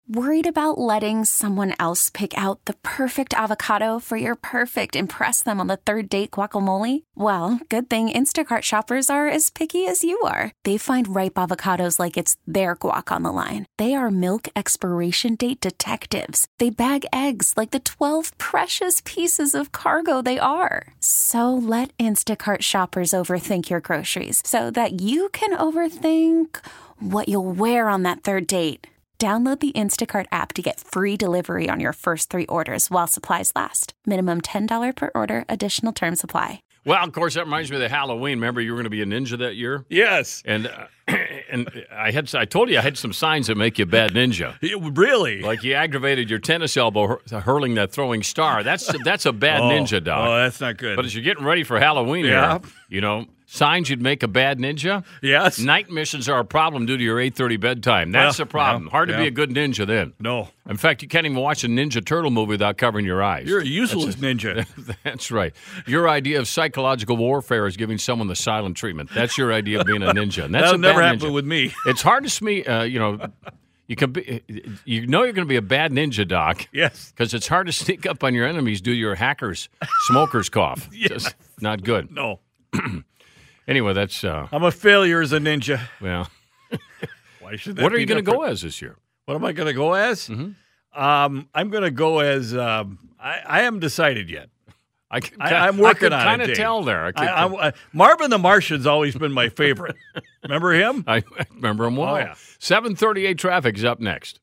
Worried about letting someone else pick out the perfect avocado for your perfect impress them on the third date guacamole? Well, good thing Instacart shoppers are as picky as you are. They find ripe avocados like it's their guac on the line. They are milk expiration date detectives. They bag eggs like the 12 precious pieces of cargo they are. So let Instacart shoppers overthink your groceries so that you can overthink what you'll wear on that third date. Download the Instacart app to get free delivery on your first 3 orders while supplies last. Minimum $10 per order. Additional terms apply. Well, of course, that reminds me of the Halloween. Remember, you were going to be a ninja that year? Yes. And I told you I had some signs that make you a bad ninja. Really? Like you aggravated your tennis elbow hurling that throwing star. That's a bad ninja, Doc. Oh, that's not good. But as you're getting ready for Halloween here, signs you'd make a bad ninja? Yes. Night missions are a problem due to your 8:30 bedtime. That's the problem. Hard to be a good ninja then. No. In fact, you can't even watch a Ninja Turtle movie without covering your eyes. You're a useless ninja. That's right. Your idea of psychological warfare is giving someone the silent treatment. That's your idea of being a ninja. And that's That'll a never bad happen ninja. with me. It's hard to me, you can be, you're going to be a bad ninja, Doc. Yes. Because it's hard to sneak up on your enemies due to your smoker's cough. Yes. Just not good. No. Anyway, that's... I'm a failure as a ninja. Well. Why should that What are be you going to different? go as this year? What am I going to go as? Mm-hmm. I'm going to go as... I haven't decided yet. I'm working on it. I could kind of tell there. Marvin the Martian's always been my favorite. Remember him? I remember him well. Oh, yeah. 7:38 traffic is up next.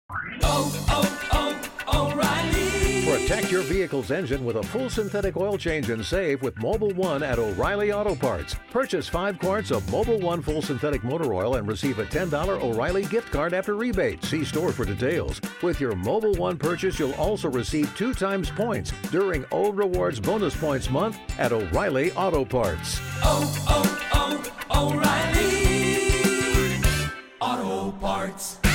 O'Reilly. Protect your vehicle's engine with a full synthetic oil change and save with Mobil 1 at O'Reilly Auto Parts. Purchase 5 quarts of Mobil 1 full synthetic motor oil and receive a $10 O'Reilly gift card after rebate. See store for details. With your Mobil 1 purchase, you'll also receive 2 times points during O Rewards Bonus Points Month at O'Reilly Auto Parts. O'Reilly Auto Parts.